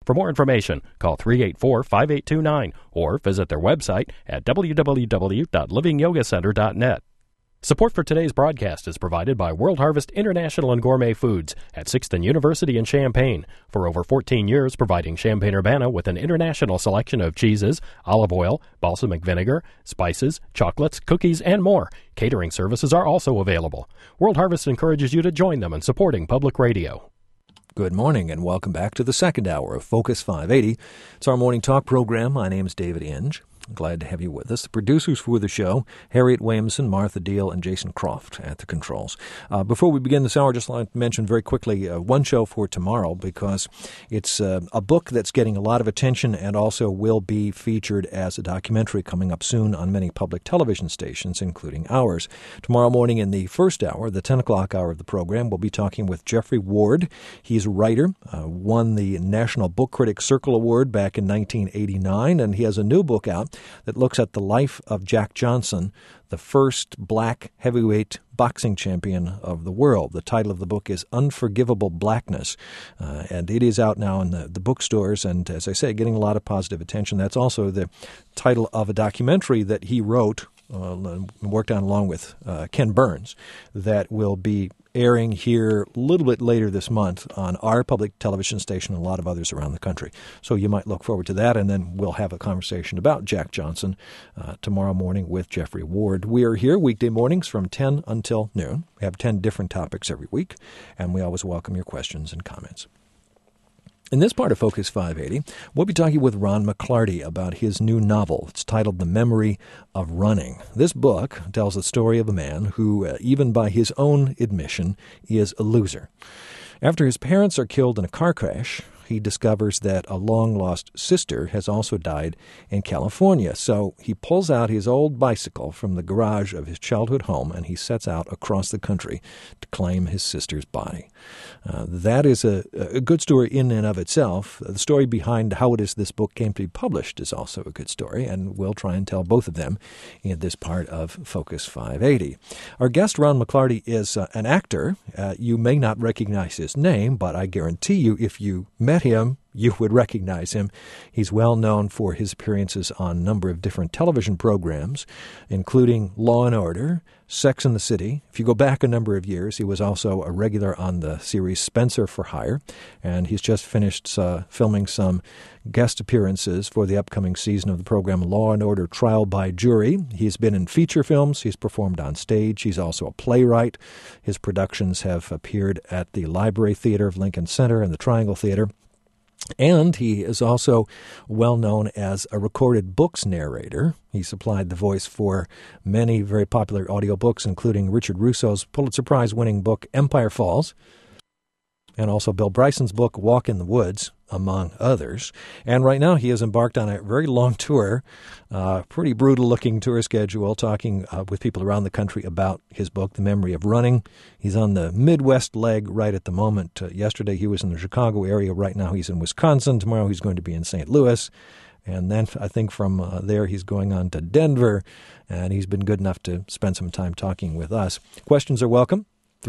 For more information, call 384-5829 or visit their website at www.livingyogacenter.net. Support for today's broadcast is provided by World Harvest International and Gourmet Foods at 6th and University in Champaign. For over 14 years, providing Champaign-Urbana with an international selection of cheeses, olive oil, balsamic vinegar, spices, chocolates, cookies, and more. Catering services are also available. World Harvest encourages you to join them in supporting public radio. Good morning and welcome back to the second hour of Focus 580. It's our morning talk program. My name is David Inge. Glad to have you with us. The producers for the show, Harriet Williamson, Martha Deal, and Jason Croft at the controls. Before we begin this hour, just like to mention very quickly one show for tomorrow because it's a book that's getting a lot of attention and also will be featured as a documentary coming up soon on many public television stations, including ours. Tomorrow morning in the first hour, the 10 o'clock hour of the program, we'll be talking with Jeffrey Ward. He's a writer, won the National Book Critics Circle Award back in 1989, and he has a new book out that looks at the life of Jack Johnson, the first black heavyweight boxing champion of the world. The title of the book is Unforgivable Blackness, and it is out now in the bookstores, and as I say, getting a lot of positive attention. That's also the title of a documentary that he wrote, worked on along with Ken Burns, that will be airing here a little bit later this month on our public television station and a lot of others around the country. So you might look forward to that, and then we'll have a conversation about Jack Johnson tomorrow morning with Jeffrey Ward. We are here weekday mornings from 10 until noon. We have 10 different topics every week, and we always welcome your questions and comments. In this part of Focus 580, we'll be talking with Ron McClarty about his new novel. It's titled The Memory of Running. This book tells the story of a man who, even by his own admission, is a loser. After his parents are killed in a car crash, he discovers that a long-lost sister has also died in California. So he pulls out his old bicycle from the garage of his childhood home and he sets out across the country to claim his sister's body. That is a good story in and of itself. The story behind how it is this book came to be published is also a good story, and we'll try and tell both of them in this part of Focus 580. Our guest, Ron McClarty, is an actor. You may not recognize his name, but I guarantee you if you met him, you would recognize him. He's well known for his appearances on a number of different television programs, including Law and Order, Sex and the City. If you go back a number of years, he was also a regular on the series Spencer for Hire, and he's just finished filming some guest appearances for the upcoming season of the program Law and Order Trial by Jury. He's been in feature films. He's performed on stage. He's also a playwright. His productions have appeared at the Library Theater of Lincoln Center and the Triangle Theater. And he is also well known as a recorded books narrator. He supplied the voice for many very popular audiobooks, including Richard Russo's Pulitzer Prize-winning book Empire Falls, and also Bill Bryson's book Walk in the Woods, among others. And right now he has embarked on a very long tour, pretty brutal-looking tour schedule, talking with people around the country about his book, The Memory of Running. He's on the Midwest leg right at the moment. Yesterday he was in the Chicago area. Right now he's in Wisconsin. Tomorrow he's going to be in St. Louis. And then I think from there he's going on to Denver, and he's been good enough to spend some time talking with us. Questions are welcome.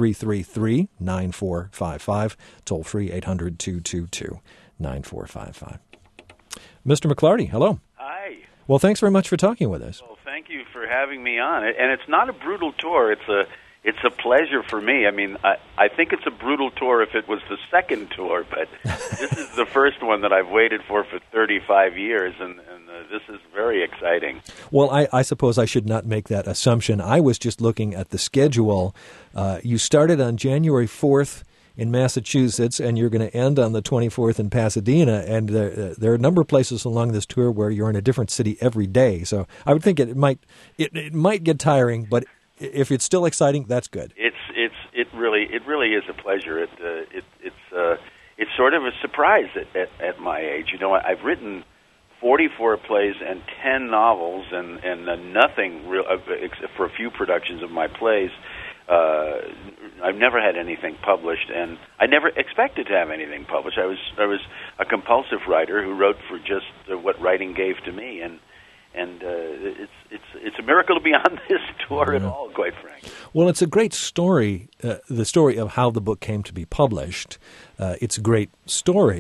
333-9455, toll-free 800-222-9455. Mr. McClarty, hello. Hi. Well, thanks very much for talking with us. Well, thank you for having me on. And it's not a brutal tour. It's a pleasure for me. I mean, I think it's a brutal tour if it was the second tour, but this is the first one that I've waited for 35 years, and this is very exciting. Well, I suppose I should not make that assumption. I was just looking at the schedule. You started on January 4th in Massachusetts, and you're going to end on the 24th in Pasadena, and there are a number of places along this tour where you're in a different city every day. So I would think it might get tiring, but if it's still exciting, that's good. It really is a pleasure. It's sort of a surprise at my age. You know, I've written 44 plays and 10 novels, and nothing real except for a few productions of my plays. I've never had anything published, and I never expected to have anything published. I was a compulsive writer who wrote for just what writing gave to me, and it's a miracle to be on this tour at all, quite frankly. Well, it's a great story, the story of how the book came to be published. It's a great story,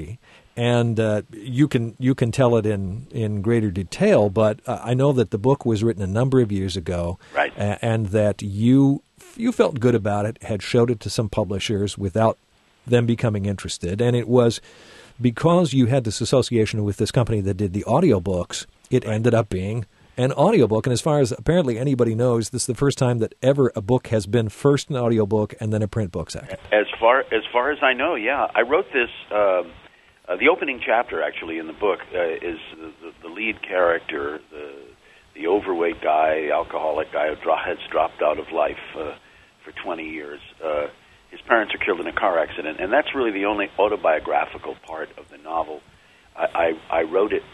And you can tell it in greater detail, but I know that the book was written a number of years ago, right? And that you felt good about it, had showed it to some publishers without them becoming interested, and it was because you had this association with this company that did the audiobooks, it ended up being an audiobook. And as far as apparently anybody knows, this is the first time that ever a book has been first an audiobook and then a print book second. As far as I know, yeah. I wrote this, the opening chapter actually in the book is the lead character, the overweight guy, alcoholic guy who has dropped out of life for 20 years. His parents are killed in a car accident, and that's really the only autobiographical part of the novel. I wrote it.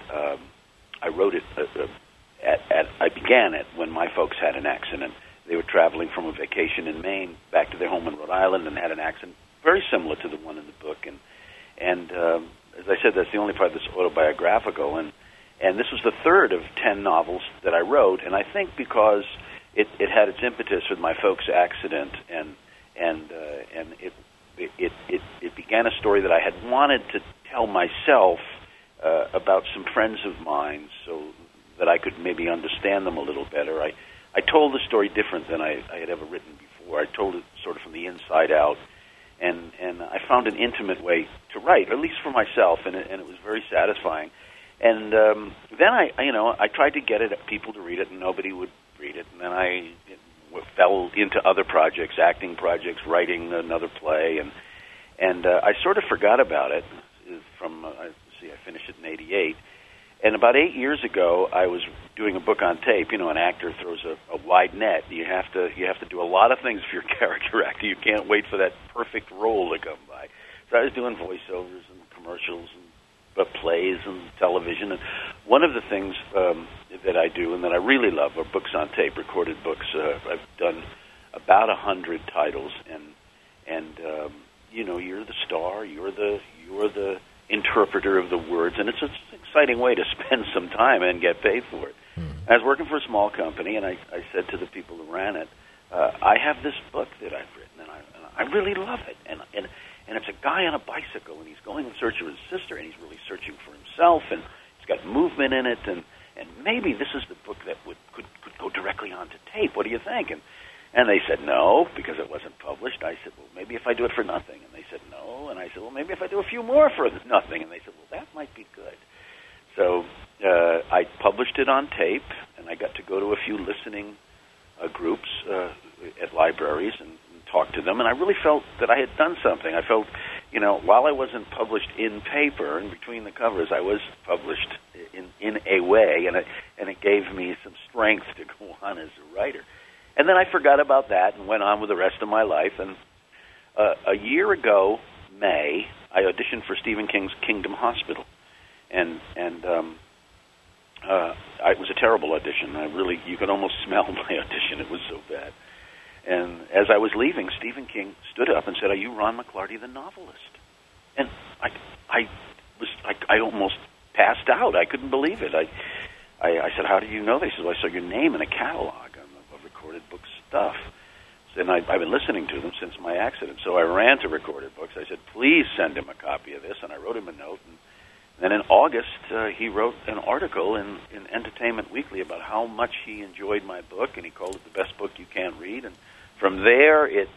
I began it when my folks had an accident. They were traveling from a vacation in Maine back to their home in Rhode Island and had an accident very similar to the one in the book. And as I said, that's the only part that's autobiographical. And this was the third of 10 novels that I wrote. And I think because it had its impetus with my folks' accident and it began a story that I had wanted to tell myself about some friends of mine, so that I could maybe understand them a little better. I told the story different than I had ever written before. I told it sort of from the inside out, and I found an intimate way to write, at least for myself, and it was very satisfying. And then I tried to get people to read it, and nobody would read it, and then I fell into other projects, acting projects, writing another play, and I sort of forgot about it. I finished it in '88, and about 8 years ago, I was doing a book on tape. You know, an actor throws a wide net. You have to do a lot of things for your character actor. You can't wait for that perfect role to come by. So I was doing voiceovers and commercials and plays and television, and one of the things that I do and that I really love are books on tape, recorded books. I've done about 100 titles, and you're the star, you're the interpreter of the words, and it's an exciting way to spend some time and get paid for it. I was working for a small company, and I said to the people who ran it, I have this book that I've written, and I really love it, and it's a guy on a bicycle, and he's going in search of his sister, and he's really searching for himself, and it's got movement in it, and maybe this is the book that could go directly onto tape. What do you think? And they said no, because it wasn't published. I said, well, maybe if I do it for nothing. And they said no. And I said, well, maybe if I do a few more for nothing. And they said, well, that might be good. So I published it on tape, and I got to go to a few listening groups at libraries and talk to them. And I really felt that I had done something. I felt, while I wasn't published in paper, in between the covers, I was published in a way, and it gave me some strength to go on as a writer. And then I forgot about that and went on with the rest of my life. And a year ago, May, I auditioned for Stephen King's Kingdom Hospital, and it was a terrible audition. You could almost smell my audition. It was so bad. And as I was leaving, Stephen King stood up and said, "Are you Ron McClarty, the novelist?" And I almost passed out. I couldn't believe it. I said, "How do you know?" They said, "Well, I saw your name in a catalog of recorded book stuff." And I've been listening to them since my accident. So I ran to Recorded Books. I said, "Please send him a copy of this." And I wrote him a note. And then in August, he wrote an article in Entertainment Weekly about how much he enjoyed my book, and he called it the best book you can't read. And from there, it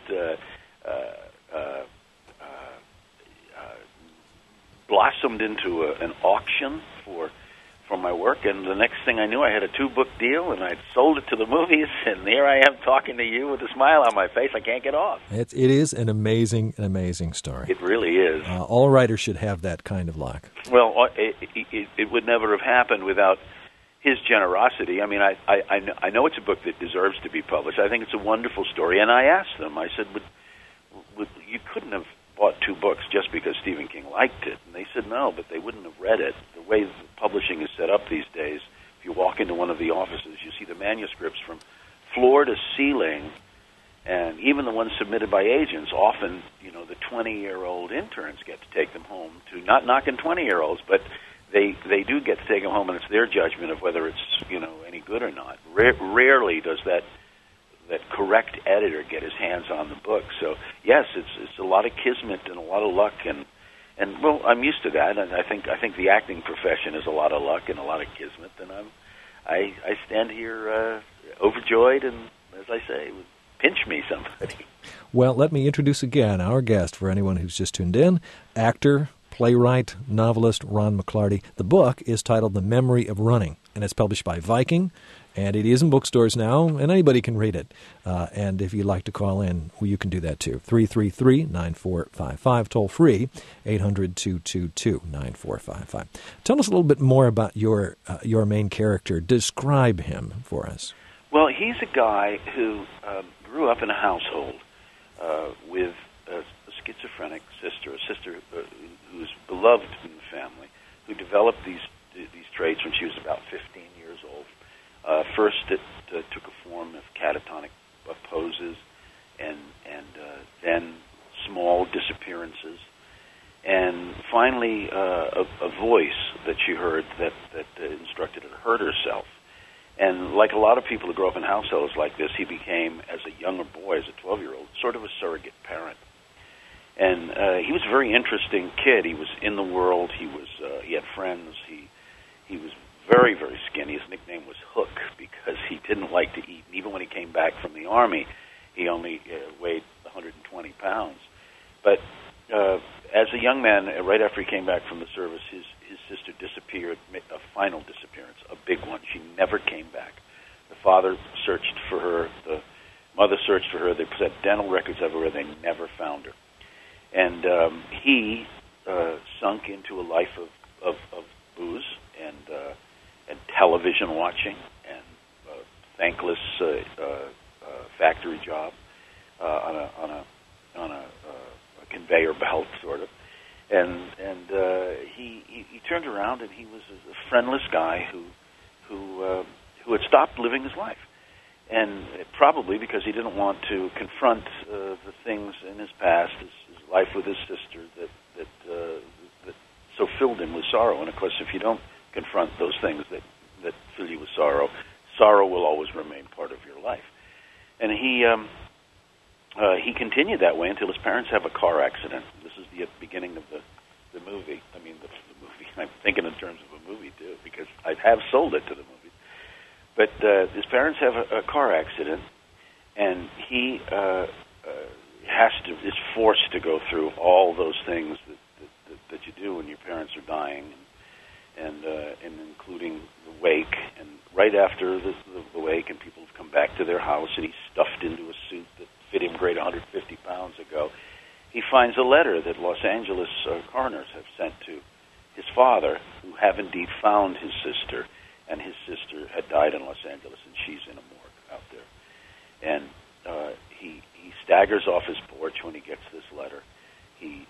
blossomed into an auction for my work, and the next thing I knew, I had a 2-book deal, and I'd sold it to the movies, and here I am talking to you with a smile on my face. I can't get off. It is an amazing story. It really is. All writers should have that kind of luck. Well, it would never have happened without his generosity. I mean, I know it's a book that deserves to be published. I think it's a wonderful story, and I asked them, I said, you couldn't have bought 2 books just because Stephen King liked it. And they said no, but they wouldn't have read it. The way the publishing is set up these days, if you walk into one of the offices, you see the manuscripts from floor to ceiling, and even the ones submitted by agents. Often, the 20-year-old interns get to take them home, to not knocking 20-year-olds, but they do get to take them home, and it's their judgment of whether it's any good or not. Rarely does that correct editor get his hands on the book. So yes, it's a lot of kismet and a lot of luck, and well, I'm used to that, and I think the acting profession is a lot of luck and a lot of kismet, and I stand here overjoyed, and as I say, pinch me, somebody. Well, let me introduce again our guest for anyone who's just tuned in, actor, playwright, novelist Ron McClarty. The book is titled The Memory of Running, and it's published by Viking, and it is in bookstores now, and anybody can read it. And if you'd like to call in, well, you can do that too. 333-9455, toll free, 800-222-9455. Tell us a little bit more about your main character. Describe him for us. Well, he's a guy who grew up in a household with a schizophrenic sister, a sister who's beloved in the family, who developed these traits when she was about 15 years old. First, it took a form of catatonic poses, and then small disappearances, and finally a voice that she heard that instructed her to hurt herself. And like a lot of people who grow up in households like this, he became, as a younger boy, as a 12-year-old, sort of a surrogate parent. And he was a very interesting kid. He was in the world. He had friends. He was very, very skinny. His nickname was Hook because he didn't like to eat. And even when he came back from the Army, he only weighed 120 pounds. But as a young man, right after he came back from the service, his sister disappeared, a final disappearance, a big one. She never came back. The father searched for her. The mother searched for her. They set dental records everywhere. They never found her. And he sunk into a life of booze and television watching and thankless factory job on a conveyor belt, sort of. And he turned around, and he was a friendless guy who had stopped living his life, and probably because he didn't want to confront the things in his past, his life with his sister that so filled him with sorrow. And of course, if you don't confront those things that fill you with sorrow will always remain part of your life. And he continued that way until his parents have a car accident. This is the beginning of the movie. I mean, the movie. I'm thinking in terms of a movie, too, because I have sold it to the movie. But his parents have a car accident, and he is forced to go through all those things that you do when your parents are dying, and including the wake. And right after the wake, and people have come back to their house, and he's stuffed into a suit that fit him great 150 pounds ago, he finds a letter that Los Angeles coroners have sent to his father, who have indeed found his sister, and his sister had died in Los Angeles, and she's in a morgue out there. And he staggers off his porch when he gets this letter. He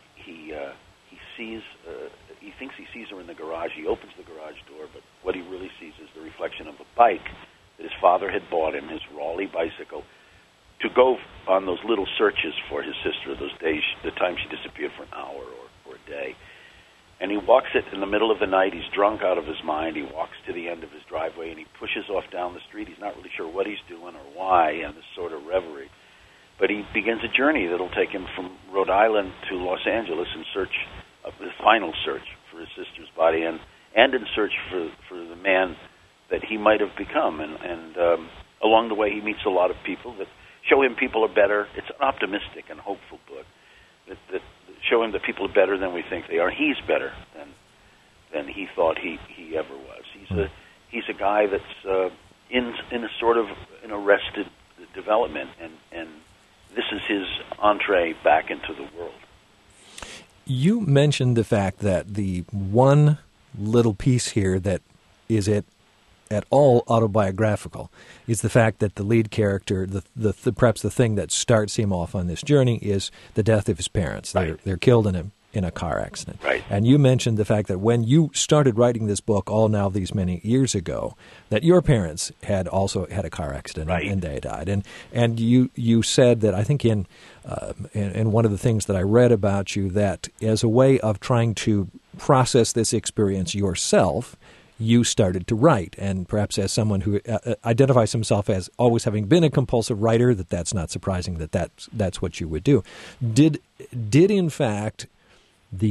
thinks he sees her in the garage. He opens the garage door, but what he really sees is the reflection of a bike that his father had bought him, his Raleigh bicycle, to go on those little searches for his sister, those days, the time she disappeared for an hour or a day. And he walks it in the middle of the night. He's drunk out of his mind. He walks to the end of his driveway, and he pushes off down the street. He's not really sure what he's doing or why, in this sort of reverie. But he begins a journey that'll take him from Rhode Island to Los Angeles in search of the final search for his sister's body, and in search for the man that he might have become. And along the way, he meets a lot of people that show him people are better. It's an optimistic and hopeful book that show him that people are better than we think they are. He's better than he thought he ever was. He's a guy that's in a sort of an arrested development, and this is his entree back into the world. You mentioned the fact that the one little piece here that is at all autobiographical is the fact that the lead character, perhaps the thing that starts him off on this journey, is the death of his parents. Right. They're killed in a car accident. Right. And you mentioned the fact that when you started writing this book, all now these many years ago, that your parents had also had a car accident, right, and they died. And you said that, I think in one of the things that I read about you, that as a way of trying to process this experience yourself, you started to write, and perhaps as someone who identifies himself as always having been a compulsive writer, that's not surprising that's what you would do. Did in fact the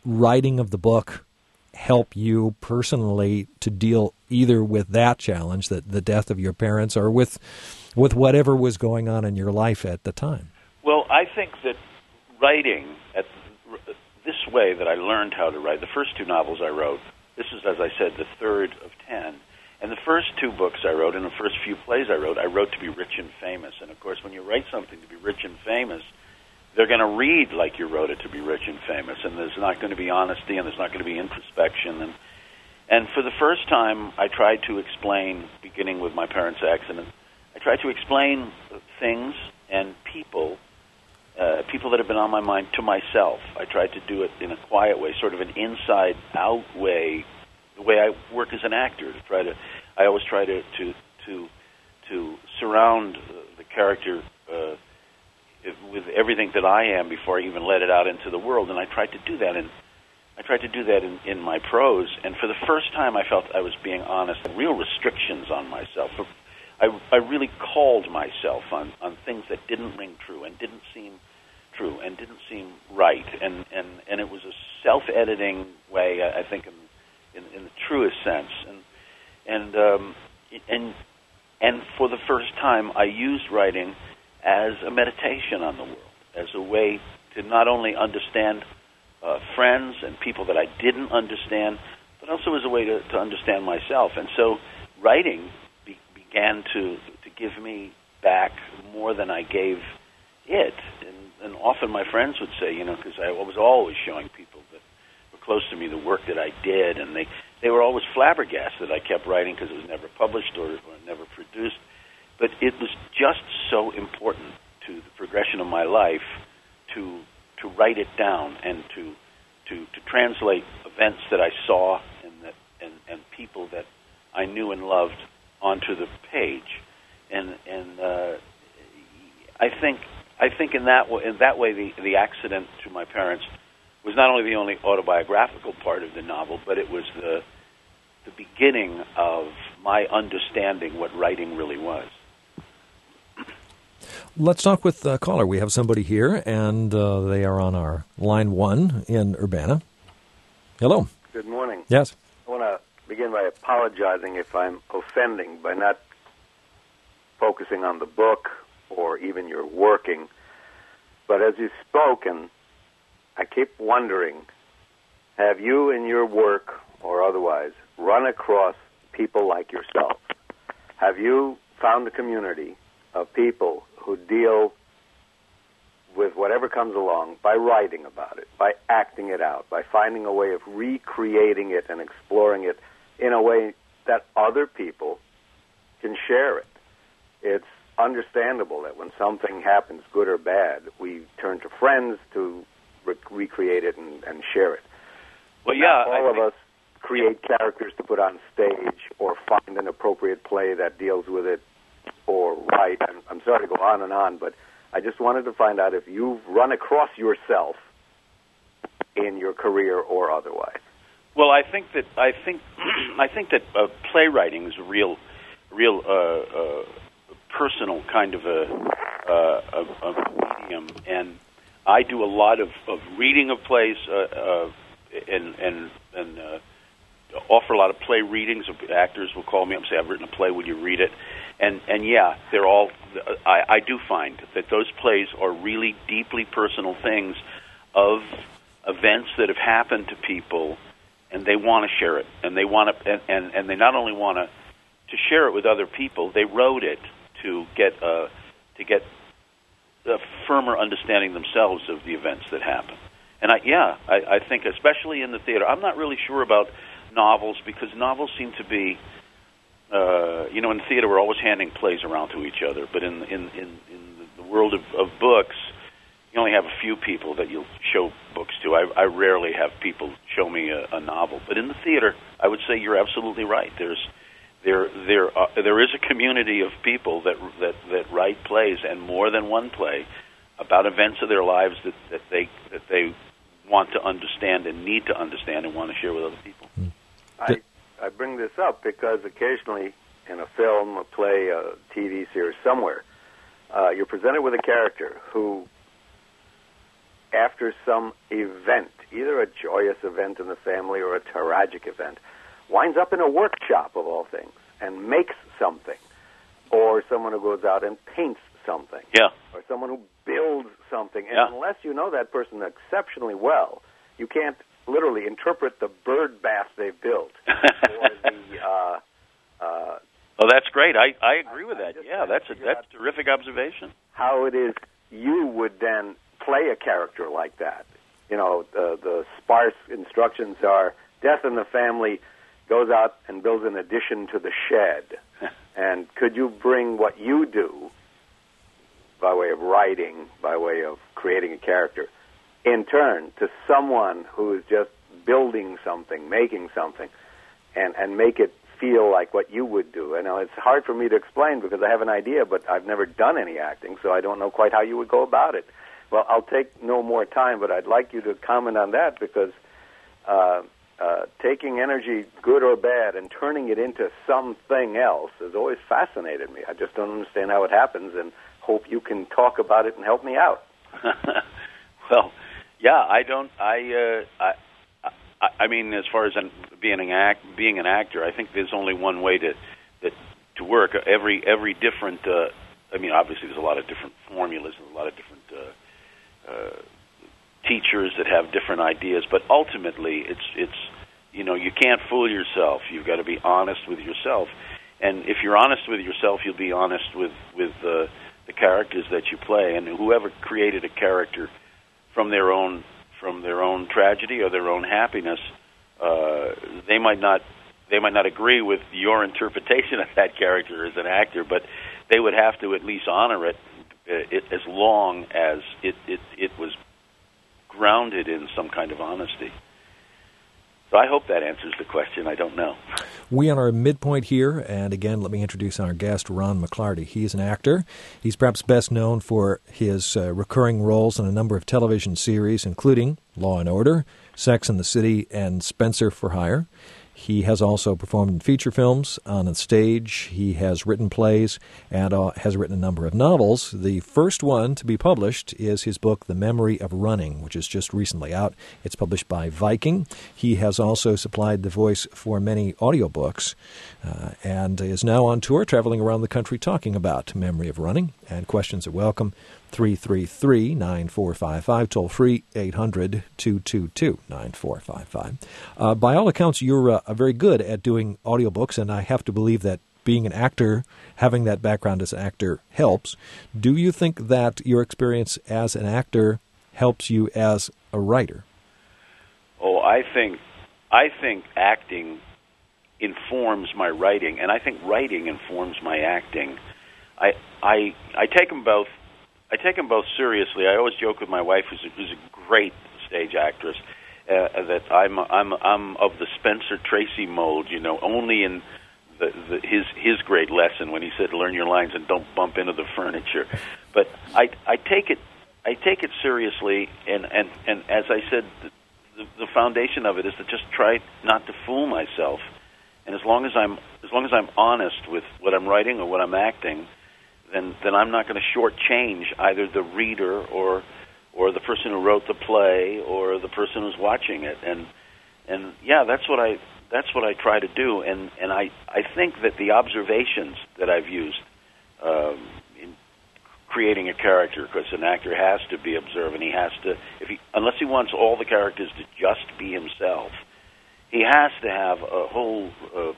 writing of the book help you personally to deal either with that challenge, that the death of your parents, or with whatever was going on in your life at the time? Well, I think that writing this way that I learned how to write, the first 2 novels I wrote, this is, as I said, the third of 10, and the first 2 books I wrote and the first few plays I wrote to be rich and famous. And, of course, when you write something to be rich and famous, they're going to read like you wrote it to be rich and famous, and there's not going to be honesty and there's not going to be introspection. And for the first time, I tried to explain, beginning with my parents' accident, I tried to explain things and people that have been on my mind to myself. I tried to do it in a quiet way, sort of an inside-out way, the way I work as an actor. I always try to surround the character with everything that I am before I even let it out into the world, and I tried to do that in my prose. And for the first time, I felt I was being honest. Real restrictions on myself. I really called myself on things that didn't ring true and didn't seem true and didn't seem right, and it was a self-editing way, I think, in the truest sense, and for the first time, I used writing as a meditation on the world, as a way to not only understand friends and people that I didn't understand, but also as a way to understand myself. And so writing began to give me back more than I gave it. And often my friends would say, because I was always showing people that were close to me the work that I did, and they were always flabbergasted I kept writing because it was never published or never produced. But it was just so important to the progression of my life to write it down and to translate events that I saw and people that I knew and loved onto the page. And I think in that way the accident to my parents was not only the only autobiographical part of the novel, but it was the beginning of my understanding what writing really was. Let's talk with the caller. We have somebody here, and they are on our line 1 in Urbana. Hello. Good morning. Yes. I want to begin by apologizing if I'm offending by not focusing on the book or even your working. But as you've spoken, I keep wondering, have you in your work or otherwise run across people like yourself? Have you found a community of people who deal with whatever comes along by writing about it, by acting it out, by finding a way of recreating it and exploring it in a way that other people can share it? It's understandable that when something happens, good or bad, we turn to friends to recreate it and share it. Well, yeah, all of us create characters to put on stage or find an appropriate play that deals with it or write. I'm sorry to go on and on, but I just wanted to find out if you've run across yourself in your career or otherwise. Well, I think that playwriting is a real personal kind of a medium, and I do a lot of reading of plays and offer a lot of play readings. Actors will call me up and say, "I've written a play. Will you read it?" And yeah, they're all. I do find that those plays are really deeply personal things of events that have happened to people, and they want to share it, and they want to, and they not only want to share it with other people, they wrote it to get a firmer understanding themselves of the events that happen. And I think especially in the theater, I'm not really sure about novels because novels seem to be. In theater, we're always handing plays around to each other, but in the world of books, you only have a few people that you'll show books to. I rarely have people show me a novel, but in the theater, I would say you're absolutely right. There is a community of people that write plays, and more than one play, about events of their lives that they want to understand and need to understand and want to share with other people. I bring this up because occasionally in a film, a play, a TV series, somewhere, you're presented with a character who after some event, either a joyous event in the family or a tragic event, winds up in a workshop of all things and makes something, or someone who goes out and paints something, or someone who builds something. And unless you know that person exceptionally well, you can't literally interpret the bird bath they've built. Or the, oh, that's great. I agree with that. Yeah, that's a terrific observation. How it is you would then play a character like that. You know, the sparse instructions are, death in the family, goes out and builds an addition to the shed. And could you bring what you do, by way of writing, by way of creating a character, in turn to someone who is just building something, making something, and make it feel like what you would do? And now it's hard for me to explain because I have an idea, but I've never done any acting, so I don't know quite how you would go about it. Well, I'll take no more time, but I'd like you to comment on that because taking energy, good or bad, and turning it into something else has always fascinated me. I just don't understand how it happens, and hope you can talk about it and help me out. Well, yeah, I don't. I mean, as far as being an actor, I think there's only one way to work. Every different. I mean, obviously, there's a lot of different formulas and a lot of different teachers that have different ideas. But ultimately, it's you know, you can't fool yourself. You've got to be honest with yourself, and if you're honest with yourself, you'll be honest with the characters that you play. And whoever created a character from their own tragedy or their own happiness, they might not agree with your interpretation of that character as an actor, but they would have to at least honor it as long as it was grounded in some kind of honesty. So I hope that answers the question. I don't know. We are midpoint here, and again, let me introduce our guest, Ron McClarty. He is an actor. He's perhaps best known for his recurring roles in a number of television series, including Law & Order, Sex and the City, and Spencer for Hire. He has also performed in feature films, on the stage. He has written plays and has written a number of novels. The first one to be published is his book, The Memory of Running, which is just recently out. It's published by Viking. He has also supplied the voice for many audiobooks and is now on tour, traveling around the country talking about Memory of Running. And questions are welcome. 333-9455, toll free 800-222-9455. By all accounts, you're very good at doing audiobooks, and I have to believe that being an actor, having that background as an actor, helps. Do you think that your experience as an actor helps you as a writer? Oh, I think acting informs my writing, and I think writing informs my acting. I take them both. I take them both seriously. I always joke with my wife, who's a great stage actress, that I'm of the Spencer Tracy mold. You know, only in his great lesson when he said, "Learn your lines and don't bump into the furniture." But I take it seriously, and as I said, the foundation of it is to just try not to fool myself. And as long as I'm honest with what I'm writing or what I'm acting, then I'm not going to shortchange either the reader or the person who wrote the play or the person who's watching it. And yeah, that's what I try to do. And I think that the observations that I've used in creating a character, because an actor has to be observant, he has to, unless he wants all the characters to just be himself, he has to have a whole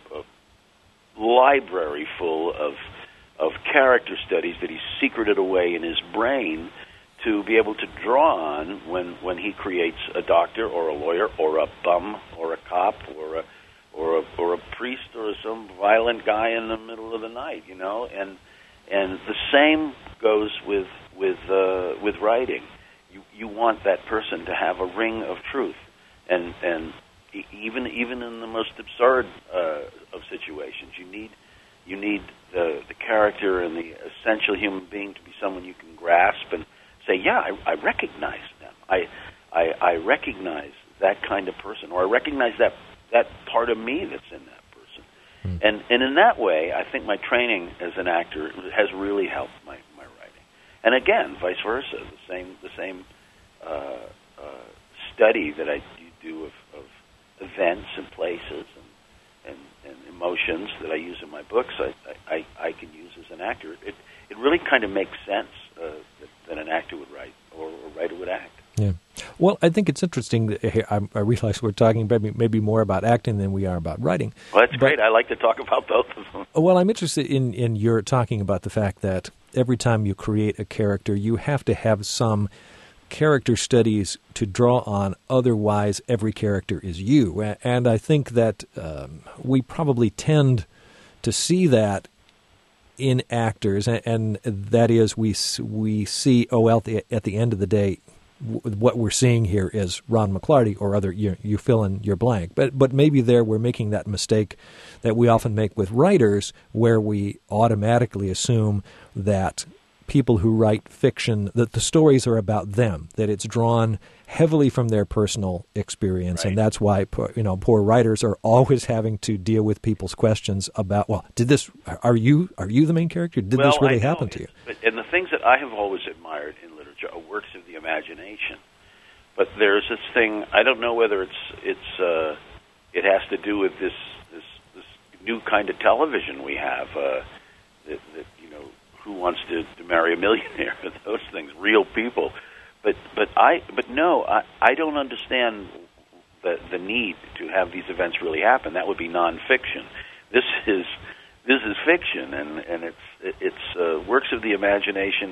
library full of character studies that he's secreted away in his brain to be able to draw on when he creates a doctor or a lawyer or a bum or a cop or a priest or some violent guy in the middle of the night, you know. And the same goes with writing. You want that person to have a ring of truth, and even in the most absurd of situations, you need the character and the essential human being to be someone you can grasp and say, yeah, I recognize them. I recognize that kind of person, or I recognize that part of me that's in that person. And in that way, I think my training as an actor has really helped my writing. And again, vice versa, the same study that I do of events and places and emotions that I use in my books, I can use as an actor. It really kind of makes sense that an actor would write or a writer would act. Yeah. Well, I think it's interesting that I realize we're talking maybe more about acting than we are about writing. Well, that's great. I like to talk about both of them. Well, I'm interested in your talking about the fact that every time you create a character, you have to have some character studies to draw on. Otherwise, every character is you. And I think that we probably tend to see that in actors, and that is we see, at the end of the day, what we're seeing here is Ron McClarty or other. You fill in your blank, but maybe we're making that mistake that we often make with writers, where we automatically assume that people who write fiction, that the stories are about them, that it's drawn heavily from their personal experience, right. And that's why poor writers are always having to deal with people's questions about, well, are you the main character? Did this really happen to you? And the things that I have always admired in literature are works of the imagination. But there's this thing, I don't know whether it has to do with this new kind of television we have, that Who Wants to Marry a Millionaire? Those things, real people. But no, I don't understand the need to have these events really happen. That would be nonfiction. This is fiction, and it's works of the imagination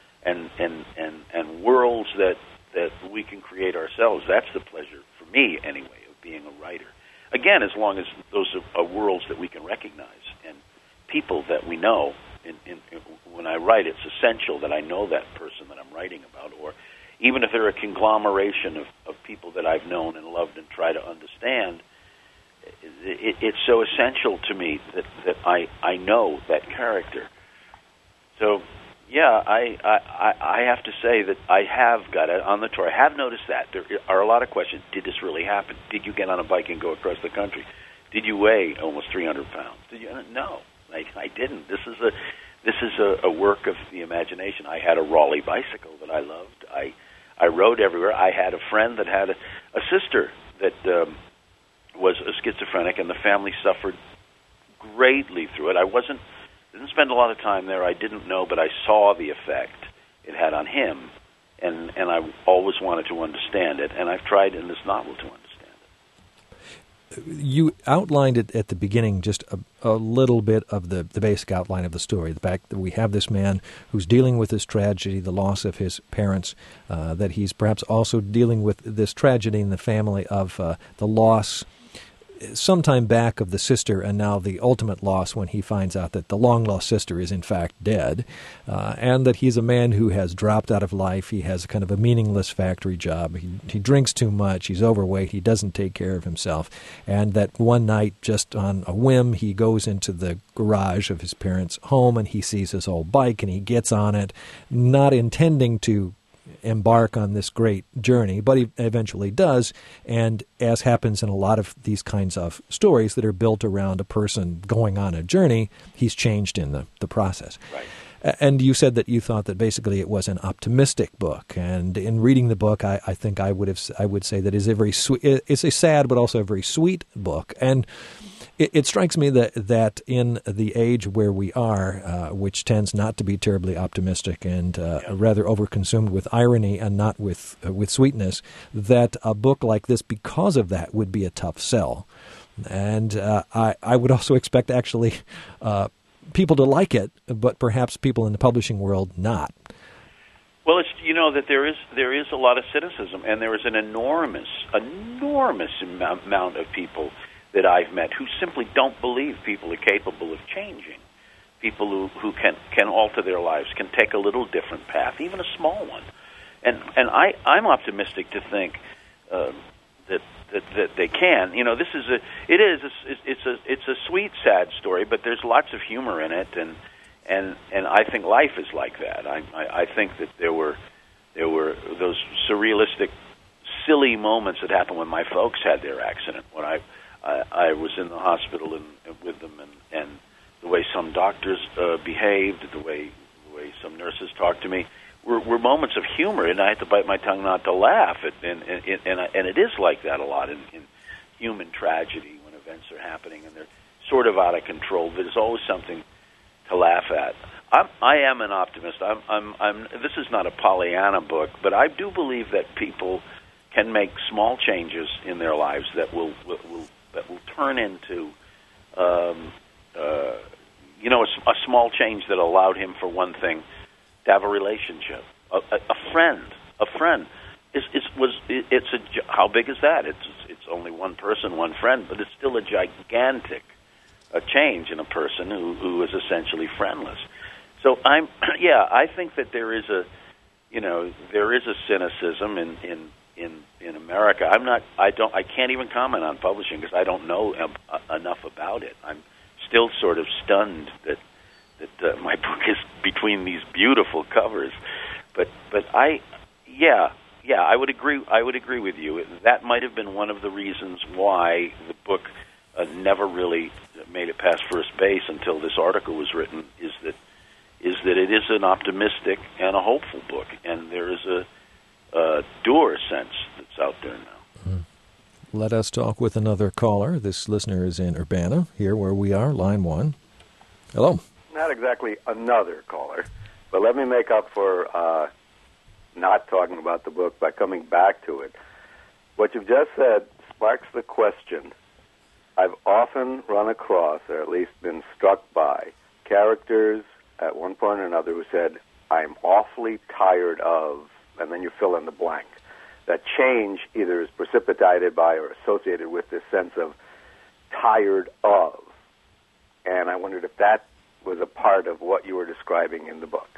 and worlds that we can create ourselves. That's the pleasure for me, anyway, of being a writer. Again, as long as those are worlds that we can recognize and people that we know. When I write, it's essential that I know that person that I'm writing about, or even if they're a conglomeration of people that I've known and loved and try to understand, it's so essential to me that I know that character. So, yeah, I have to say that I have got it on the tour. I have noticed that there are a lot of questions. Did this really happen? Did you get on a bike and go across the country? Did you weigh almost 300 pounds? Did you? No. I didn't. This is a work of the imagination. I had a Raleigh bicycle that I loved. I rode everywhere. I had a friend that had a sister that was a schizophrenic, and the family suffered greatly through it. Didn't spend a lot of time there. I didn't know, but I saw the effect it had on him, and I always wanted to understand it, and I've tried in this novel to understand it. You outlined it at the beginning, just a little bit of the basic outline of the story. The fact that we have this man who's dealing with this tragedy, the loss of his parents, that he's perhaps also dealing with this tragedy in the family of the loss sometime back of the sister, and now the ultimate loss when he finds out that the long-lost sister is in fact dead, and that he's a man who has dropped out of life. He has kind of a meaningless factory job. He drinks too much. He's overweight. He doesn't take care of himself. And that one night, just on a whim, he goes into the garage of his parents' home, and he sees his old bike, and he gets on it, not intending to embark on this great journey, but he eventually does, and as happens in a lot of these kinds of stories that are built around a person going on a journey, he's changed in the process. Right. And you said that you thought that basically it was an optimistic book, and in reading the book, I think I would say that it's a sad but also a very sweet book, and it strikes me that in the age where we are, which tends not to be terribly optimistic and rather overconsumed with irony and not with sweetness, that a book like this, because of that, would be a tough sell. And I would also expect actually people to like it, but perhaps people in the publishing world not. Well, it's that there is a lot of cynicism, and there is an enormous amount of people that I've met who simply don't believe people are capable of changing. People who can alter their lives, can take a little different path, even a small one. And I'm optimistic to think that they can. It's a sweet, sad story, but there's lots of humor in it, and I think life is like that. I think that there were those surrealistic, silly moments that happened when my folks had their accident, when I was in the hospital with them, and the way some doctors behaved, the way some nurses talked to me, were moments of humor, and I had to bite my tongue not to laugh. And it is like that a lot in human tragedy when events are happening and they're sort of out of control. There's always something to laugh at. I am an optimist. This is not a Pollyanna book, but I do believe that people can make small changes in their lives that will turn into, a small change that allowed him, for one thing, to have a relationship, a friend. How big is that? It's only one person, one friend, but it's still a gigantic change in a person who is essentially friendless. So I think that there is a cynicism in America. I can't even comment on publishing because I don't know enough about it. I'm still sort of stunned that my book is between these beautiful covers. But I would agree. I would agree with you. That might have been one of the reasons why the book never really made it past first base until this article was written. Is that it is an optimistic and a hopeful book, and there is a doer sense that's out there now. Let us talk with another caller. This listener is in Urbana, here where we are, line 1. Hello. Not exactly another caller, but let me make up for not talking about the book by coming back to it. What you've just said sparks the question I've often run across, or at least been struck by, characters at one point or another who said, I'm awfully tired of, and then you fill in the blank. That change either is precipitated by or associated with this sense of tired of. And I wondered if that was a part of what you were describing in the book.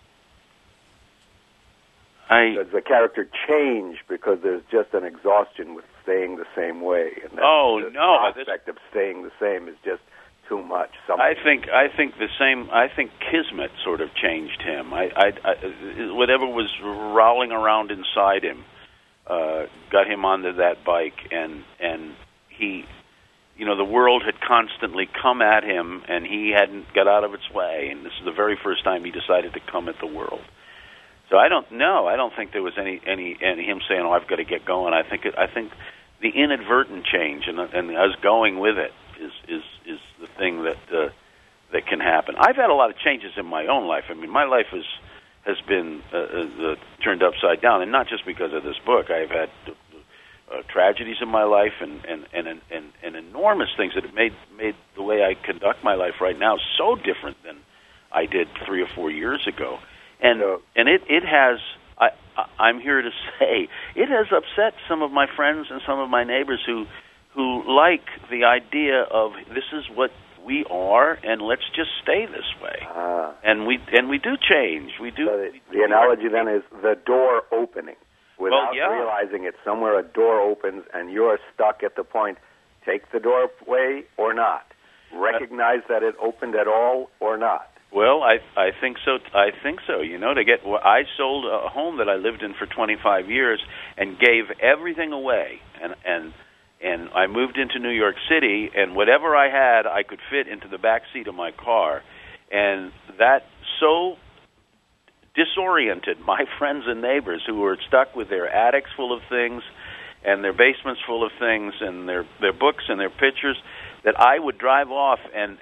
Does the character change because there's just an exhaustion with staying the same way? And the prospect of staying the same is just too much. I think the same. I think Kismet sort of changed him. Whatever was rolling around inside him got him onto that bike, and he, the world had constantly come at him, and he hadn't got out of its way. And this is the very first time he decided to come at the world. So I don't know. I don't think there was any him saying, "Oh, I've got to get going." I think the inadvertent change and us going with it is the thing that can happen. I've had a lot of changes in my own life. I mean, my life has been turned upside down, and not just because of this book. I've had tragedies in my life and enormous things that have made the way I conduct my life right now so different than I did 3 or 4 years ago. And it has, I'm here to say, it has upset some of my friends and some of my neighbors who like the idea of this is what we are, and let's just stay this way. And we do change. We do. So the analogy then is the door opening. Without realizing it, somewhere a door opens, and you're stuck at the point, take the doorway or not. Recognize that it opened at all or not. Well, I think so. I think so. I sold a home that I lived in for 25 years and gave everything away, and I moved into New York City, and whatever I had, I could fit into the back seat of my car, and that so disoriented my friends and neighbors who were stuck with their attics full of things and their basements full of things and their books and their pictures, that I would drive off and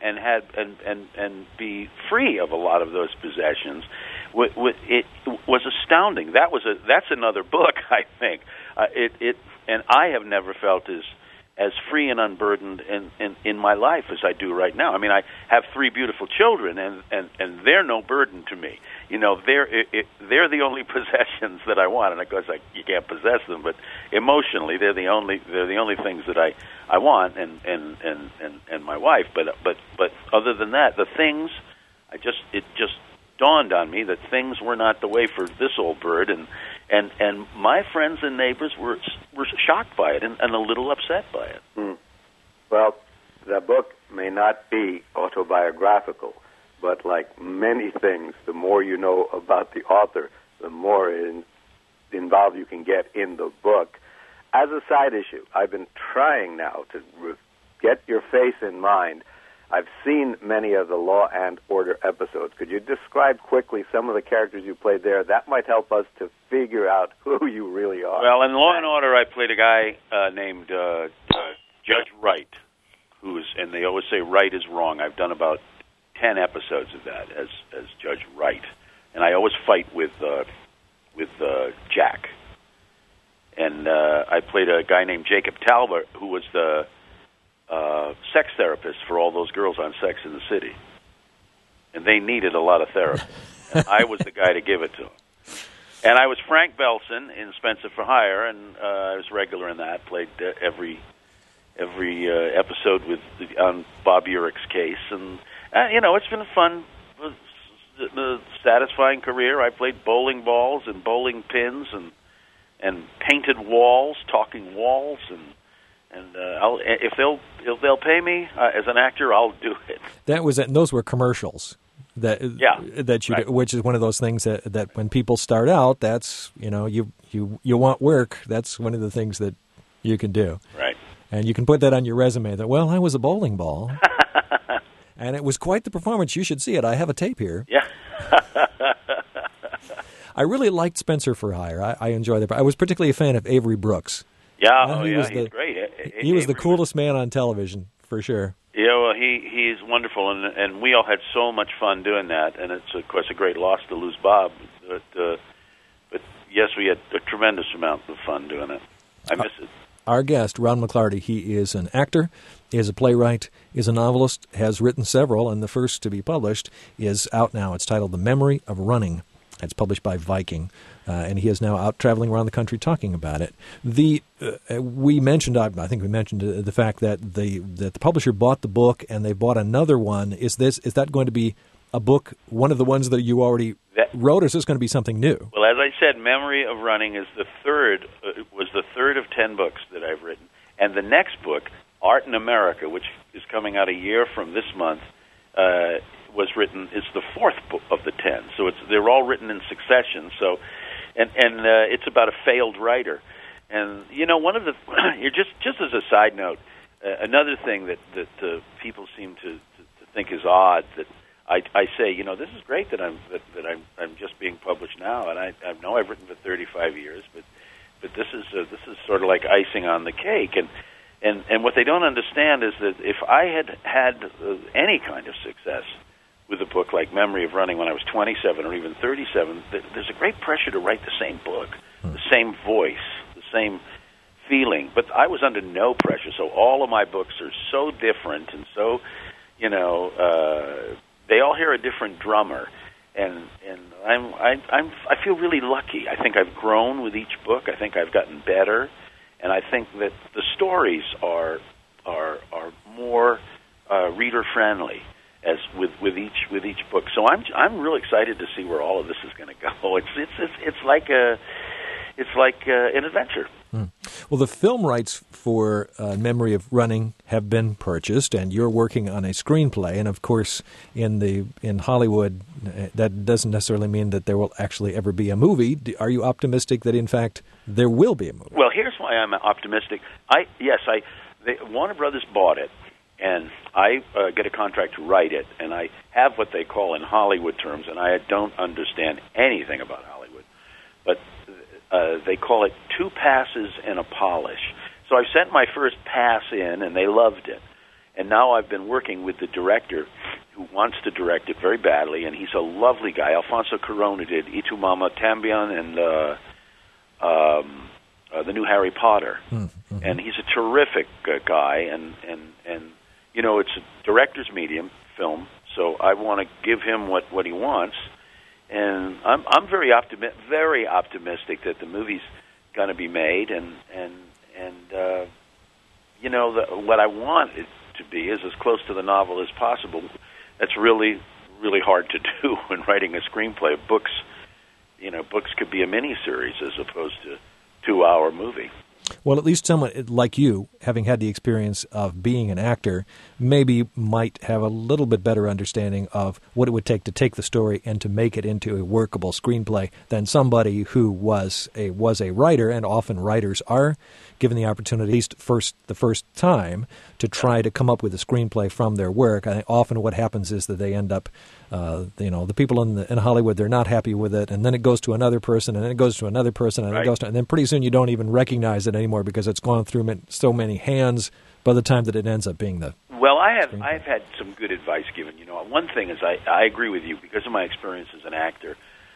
be free of a lot of those possessions. It was astounding. That's another book, I think. And I have never felt as free and unburdened in my life as I do right now. I mean, I have 3 beautiful children, and they're no burden to me. They're the only possessions that I want, and of course you can't possess them, but emotionally they're the only things that I want, and my wife. But other than that, the things it just dawned on me that things were not the way for this old bird, and my friends and neighbors were shocked by it and a little upset by it. Well, the book may not be autobiographical, but like many things, the more you know about the author, the more involved you can get in the book. As a side issue, I've been trying now to get your face in mind. I've seen many of the Law and Order episodes. Could you describe quickly some of the characters you played there? That might help us to figure out who you really are. Well, in Law and Order, I played a guy named Judge Wright, and they always say right is wrong. I've done about 10 episodes of that as Judge Wright, and I always fight with Jack. And I played a guy named Jacob Talbot, who was the sex therapist for all those girls on Sex in the City. And they needed a lot of therapy. And I was the guy to give it to them. And I was Frank Belson in Spencer for Hire, and I was regular in that, played every episode on Bob Urich's case. And, it's been a fun, satisfying career. I played bowling balls and bowling pins and painted walls, talking walls, and if they'll pay me as an actor, I'll do it. And those were commercials. That you right. do, which is one of those things that when people start out, that's you want work. That's one of the things that you can do. Right. And you can put that on your resume. That I was a bowling ball, and it was quite the performance. You should see it. I have a tape here. Yeah. I really liked Spencer for Hire. I enjoyed that. I was particularly a fan of Avery Brooks. Yeah, he's great. He was the coolest man on television, for sure. Yeah, well, he's wonderful, and we all had so much fun doing that, and it's, of course, a great loss to lose Bob. But yes, we had a tremendous amount of fun doing it. I miss it. Our guest, Ron McLarty, he is an actor, is a playwright, is a novelist, has written several, and the first to be published is out now. It's titled The Memory of Running. It's published by Viking, and he is now out traveling around the country talking about it. We mentioned, I think we mentioned the fact that the publisher bought the book and they bought another one. Is that going to be a book, one of the ones that you already wrote, or is this going to be something new? Well, as I said, Memory of Running is the third. Was the third of 10 books that I've written, and the next book, Art in America, which is coming out a year from this month. Was written is the fourth book of the 10, so they're all written in succession. So, and it's about a failed writer, and one of the just as a side note, another thing that people seem to think is odd that I say, this is great that I'm just being published now, and I know I've written for 35 years, but this is sort of like icing on the cake, and what they don't understand is that if I had any kind of success with a book like Memory of Running when I was 27 or even 37, there's a great pressure to write the same book, the same voice, the same feeling. But I was under no pressure, so all of my books are so different and so, they all hear a different drummer, and I feel really lucky. I think I've grown with each book. I think I've gotten better, and I think that the stories are more reader friendly. As with each book, so I'm really excited to see where all of this is going to go. It's like an adventure. Well, the film rights for Memory of Running have been purchased, and you're working on a screenplay. And of course, in Hollywood, that doesn't necessarily mean that there will actually ever be a movie. Are you optimistic that in fact there will be a movie? Well, here's why I'm optimistic. Warner Brothers bought it. And I get a contract to write it, and I have what they call in Hollywood terms, and I don't understand anything about Hollywood, but they call it 2 passes and a polish. So I sent my first pass in, and they loved it. And now I've been working with the director who wants to direct it very badly, and he's a lovely guy. Alfonso Cuarón did Itu Mama Tambien and the new Harry Potter. Mm-hmm. And he's a terrific guy, and it's a director's medium film, so I want to give him what he wants, and I'm very optimistic that the movie's going to be made, and what I want it to be is as close to the novel as possible. That's really, really hard to do when writing a screenplay. Books could be a miniseries as opposed to 2-hour movie. Well, at least someone like you, having had the experience of being an actor, maybe might have a little bit better understanding of what it would take to take the story and to make it into a workable screenplay than somebody who was a writer, and often writers are given the opportunity, at least the first time, to try to come up with a screenplay from their work. I think often what happens is that they end up, the people in Hollywood, they're not happy with it, and then it goes to another person, and then it goes to another person, and and then pretty soon you don't even recognize it anymore because it's gone through so many hands by the time that it ends up being the. Well, I've had some good advice given. One thing is I agree with you because of my experience as an actor.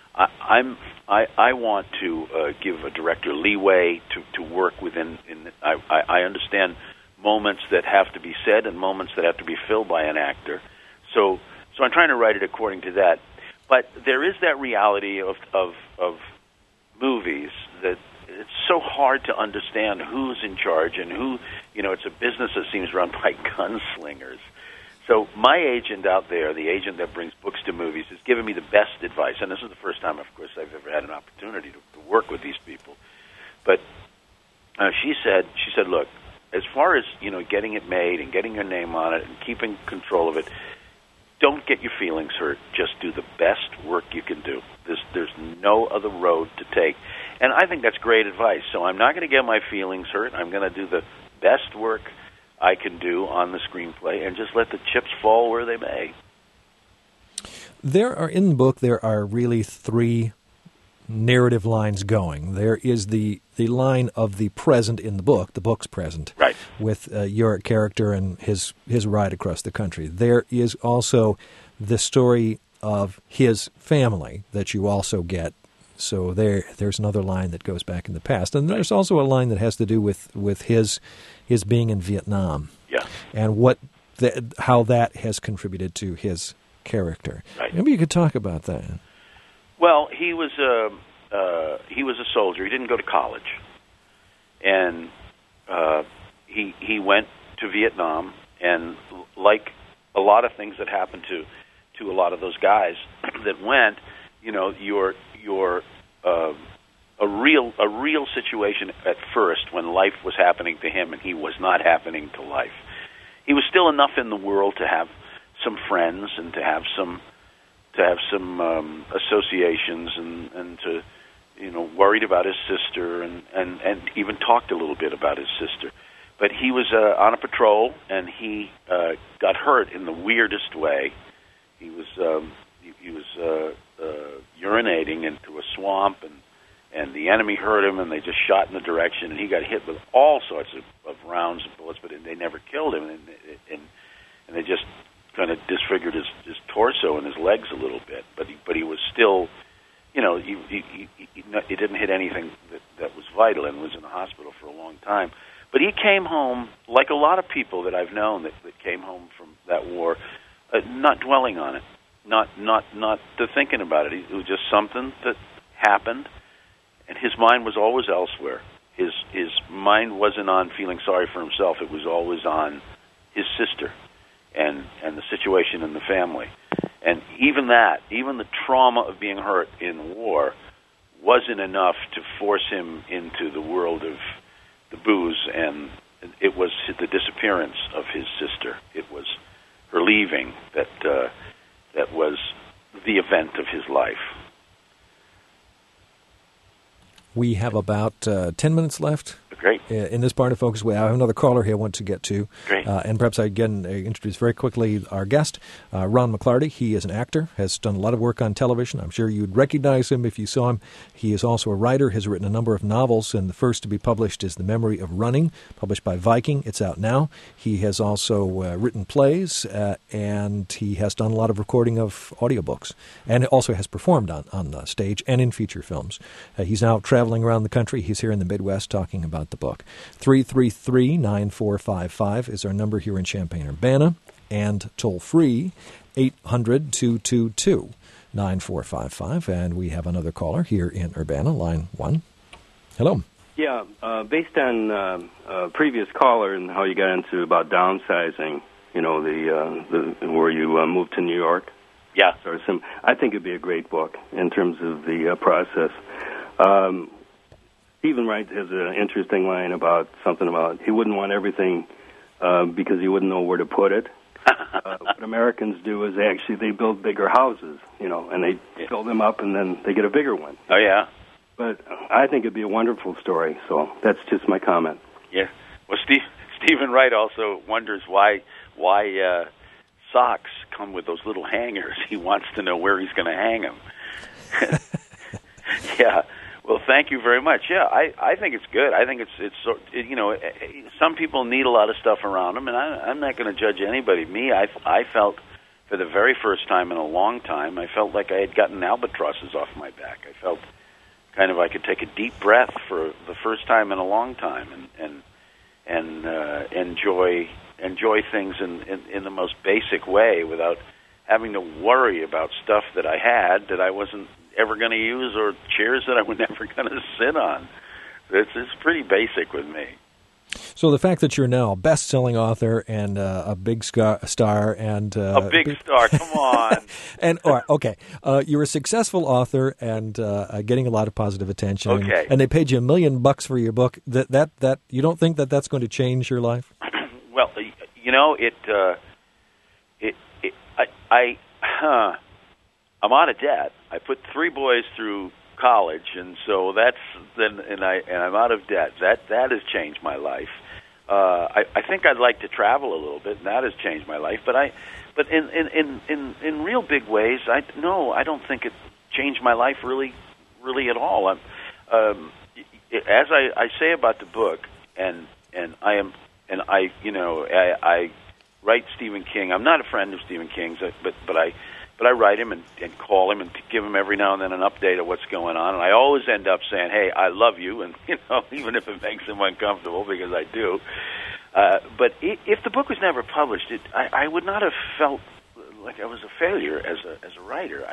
I want to give a director leeway to work within. I understand moments that have to be said and moments that have to be filled by an actor. So I'm trying to write it according to that. But there is that reality of movies that it's so hard to understand who's in charge and who. It's a business that seems run by gunslingers. So my agent out there, the agent that brings books to movies, has given me the best advice. And this is the first time, of course, I've ever had an opportunity to work with these people. But she said, look, as far as getting it made and getting your name on it and keeping control of it, don't get your feelings hurt. Just do the best work you can do. There's no other road to take. And I think that's great advice. So I'm not going to get my feelings hurt. I'm going to do the best work I can do on the screenplay and just let the chips fall where they may. In the book, there are really three narrative lines going. There is the line of the present in the book's present, right, with your character and his ride across the country. There is also the story of his family that you also get. So there's another line that goes back in the past, and there's also a line that has to do with his being in Vietnam, and how that has contributed to his character. Right. Maybe you could talk about that. Well, he was a soldier. He didn't go to college, and he went to Vietnam. And like a lot of things that happened to a lot of those guys that went, you're a real situation at first when life was happening to him and he was not happening to life. He was still enough in the world to have some friends and to have some associations and to worried about his sister and even talked a little bit about his sister. But he was on a patrol and he got hurt in the weirdest way. He was urinating into a swamp, and the enemy heard him, and they just shot in the direction, and he got hit with all sorts of rounds and bullets, but they never killed him, and they just kind of disfigured his torso and his legs a little bit, but he was still, he didn't hit anything that was vital, and was in the hospital for a long time. But he came home, like a lot of people that I've known that came home from that war, not dwelling on it. Not thinking about it. It was just something that happened, and his mind was always elsewhere. His mind wasn't on feeling sorry for himself. It was always on his sister and the situation in the family. And even the trauma of being hurt in war wasn't enough to force him into the world of the booze, and it was the disappearance of his sister. It was her leaving that was the event of his life. We have about 10 minutes left. Great. In this part of Focus. I have another caller here I want to get to. Great. And perhaps I again introduce very quickly our guest, Ron McClarty. He is an actor, has done a lot of work on television. I'm sure you'd recognize him if you saw him. He is also a writer, has written a number of novels, and the first to be published is The Memory of Running, published by Viking. It's out now. He has also written plays, and he has done a lot of recording of audiobooks, and also has performed on the stage and in feature films. He's now traveling around the country. He's here in the Midwest talking about the book. 333-9455 is our number here in Champaign-Urbana, and toll-free 800-222-9455. And we have another caller here in Urbana, line 1. Hello. Yeah, based on a previous caller and how you got into about downsizing, the where you moved to New York. Yeah. I think it'd be a great book in terms of the process. Stephen Wright has an interesting line about something about he wouldn't want everything because he wouldn't know where to put it. What Americans do is they build bigger houses, and they fill them up, and then they get a bigger one. Oh, yeah? But I think it'd be a wonderful story, so that's just my comment. Yeah. Well, Stephen Wright also wonders why socks come with those little hangers. He wants to know where he's going to hang them. Yeah. Well, thank you very much. Yeah, I think it's good. I think it's some people need a lot of stuff around them, and I'm not going to judge anybody. Me, I felt for the very first time in a long time, I felt like I had gotten albatrosses off my back. I felt kind of I could take a deep breath for the first time in a long time, and enjoy things in the most basic way without having to worry about stuff that I had that I wasn't ever going to use, or chairs that I was never going to sit on. It's pretty basic with me. So the fact that you're now a best-selling author and a big star and a big star, come on. And all right, okay, you're a successful author and getting a lot of positive attention. Okay. And they paid you $1 million for your book. That you don't think that's going to change your life? Well, I'm out of debt. I put 3 boys through college, and so I'm out of debt. That has changed my life. I think I'd like to travel a little bit, and that has changed my life. But in real big ways, I don't think it changed my life really at all. As I say about the book, and I write Stephen King. I'm not a friend of Stephen King's, but I write him and call him and give him every now and then an update of what's going on. And I always end up saying, "Hey, I love you," and even if it makes him uncomfortable, because I do. But if the book was never published, I would not have felt like I was a failure as a writer.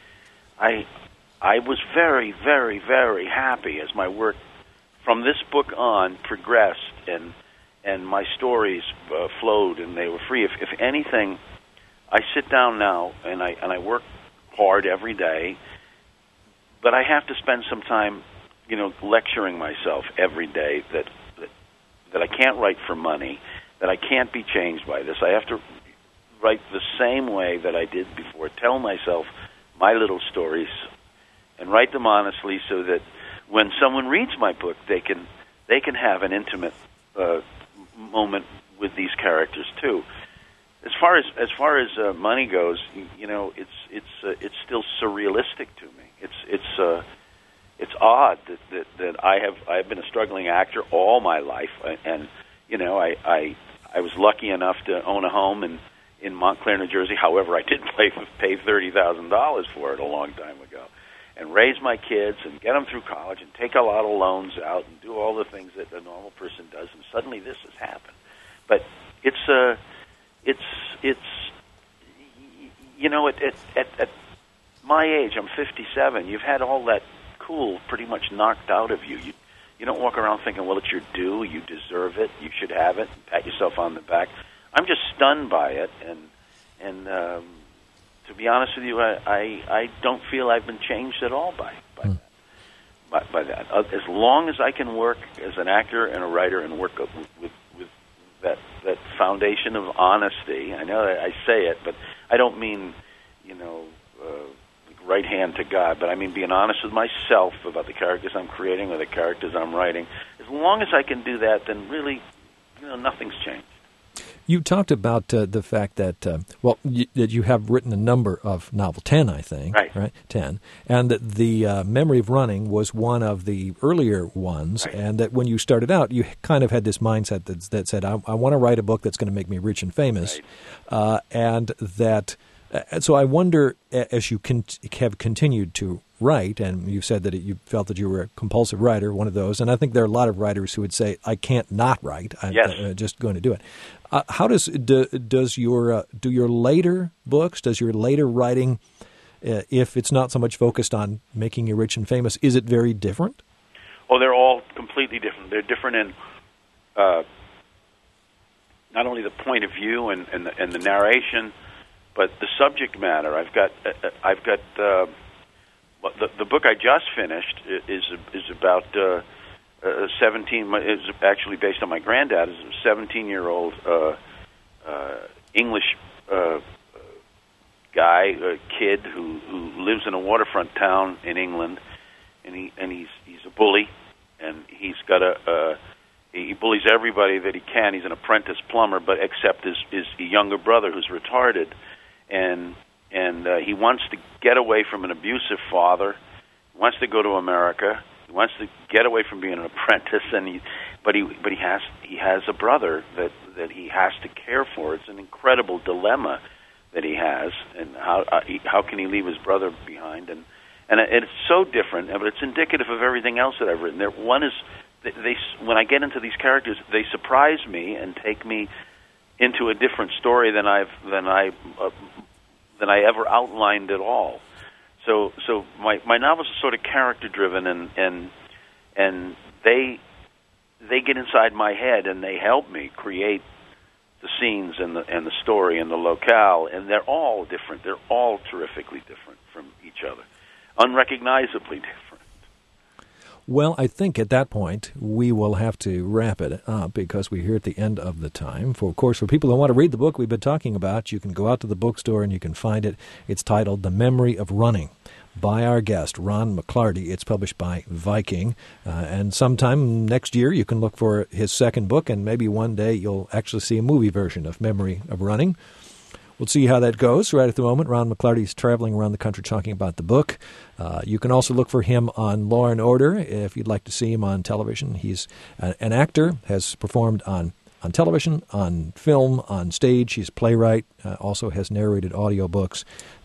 I was very, very, very happy as my work from this book on progressed and my stories flowed and they were free. If anything, I sit down now and I work hard every day, but I have to spend some time, lecturing myself every day that I can't write for money, that I can't be changed by this. I have to write the same way that I did before. Tell myself my little stories and write them honestly, so that when someone reads my book, they can have an intimate moment with these characters too. As far as money goes, it's still surrealistic to me. It's odd that I've been a struggling actor all my life, and I was lucky enough to own a home in Montclair, New Jersey. However, I did pay $30,000 for it a long time ago, and raise my kids and get them through college and take a lot of loans out and do all the things that a normal person does. And suddenly this has happened. But it's at my age, I'm 57. You've had all that cool pretty much knocked out of you. You don't walk around thinking, well, it's your due, you deserve it, you should have it, and pat yourself on the back. I'm just stunned by it, and to be honest with you, I don't feel I've been changed at all by that. As long as I can work as an actor and a writer and work with that foundation of honesty. I know I say it, but I don't mean right hand to God, but I mean being honest with myself about the characters I'm creating or the characters I'm writing. As long as I can do that, then really, nothing's changed. You talked about the fact that, that you have written a number of novels, 10, I think, right? 10, and that the Memory of Running was one of the earlier ones, right. And that when you started out, you kind of had this mindset that said, I want to write a book that's going to make me rich and famous, right. And that, so I wonder, as you have continued to write, and you said that you felt that you were a compulsive writer, one of those, and I think there are a lot of writers who would say, I can't not write, I'm just going to do it. How do your later books, does your later writing, if it's not so much focused on making you rich and famous, is it very different? Oh, they're all completely different. They're different in not only the point of view and the narration, but the subject matter. I've got the book I just finished is about 17 is actually based on my granddad. Is a 17-year-old English guy, a kid who lives in a waterfront town in England, and he's a bully, and he's got he bullies everybody that he can. He's an apprentice plumber, but except his younger brother who's retarded, and he wants to get away from an abusive father. He wants to go to America. He wants to get away from being an apprentice, but he has a brother that he has to care for. It's an incredible dilemma that he has, and how can he leave his brother behind? And it's so different, but it's indicative of everything else that I've written. One is when I get into these characters, they surprise me and take me into a different story than I ever outlined at all. So my novels are sort of character driven, and they get inside my head and they help me create the scenes and the story and the locale, and they're all different. They're all terrifically different from each other, unrecognizably different. Well, I think at that point we will have to wrap it up because we're here at the end of the time. Of course, for people who want to read the book we've been talking about, you can go out to the bookstore and you can find it. It's titled The Memory of Running by our guest, Ron McClarty. It's published by Viking. And sometime next year you can look for his second book, and maybe one day you'll actually see a movie version of Memory of Running. We'll see how that goes. Right at the moment, Ron McClarty is traveling around the country talking about the book. You can also look for him on Law & Order if you'd like to see him on television. He's an actor, has performed on television, on film, on stage. He's a playwright, also has narrated audiobooks.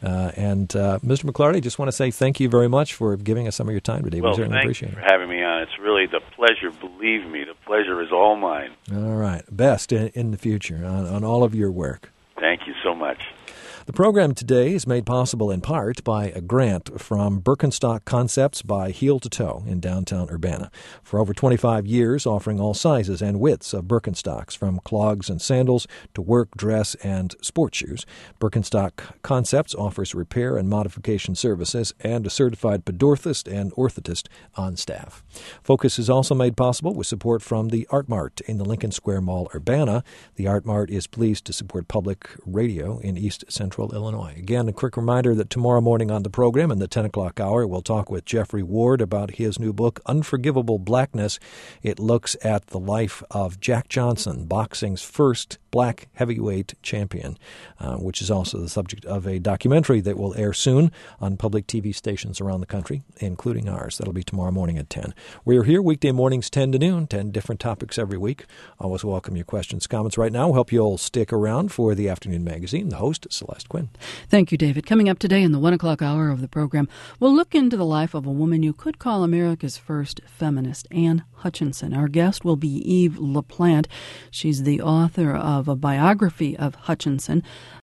And Mr. McClarty, I just want to say thank you very much for giving us some of your time today. Well, we certainly appreciate it. Thank you for having me on. It's really the pleasure. Believe me, the pleasure is all mine. All right. Best in the future on all of your work. Thank you so much. The program today is made possible in part by a grant from Birkenstock Concepts by Heel to Toe in downtown Urbana. For over 25 years, offering all sizes and widths of Birkenstocks, from clogs and sandals to work, dress, and sports shoes, Birkenstock Concepts offers repair and modification services and a certified podorthist and orthotist on staff. Focus is also made possible with support from the Art Mart in the Lincoln Square Mall, Urbana. The Art Mart is pleased to support public radio in East Central Illinois. Again, a quick reminder that tomorrow morning on the program in the 10 o'clock hour, we'll talk with Jeffrey Ward about his new book, Unforgivable Blackness. It looks at the life of Jack Johnson, boxing's first black heavyweight champion, which is also the subject of a documentary that will air soon on public TV stations around the country, including ours. That'll be tomorrow morning at 10. We're here weekday mornings 10 to noon, 10 different topics every week. Always welcome your questions, comments right now. Hope you'll stick around for the Afternoon Magazine. The host, Celeste Quinn. Thank you, David. Coming up today in the 1 o'clock hour of the program, we'll look into the life of a woman you could call America's first feminist, Anne Hutchinson. Our guest will be Eve LaPlante. She's the author of a biography of Hutchinson,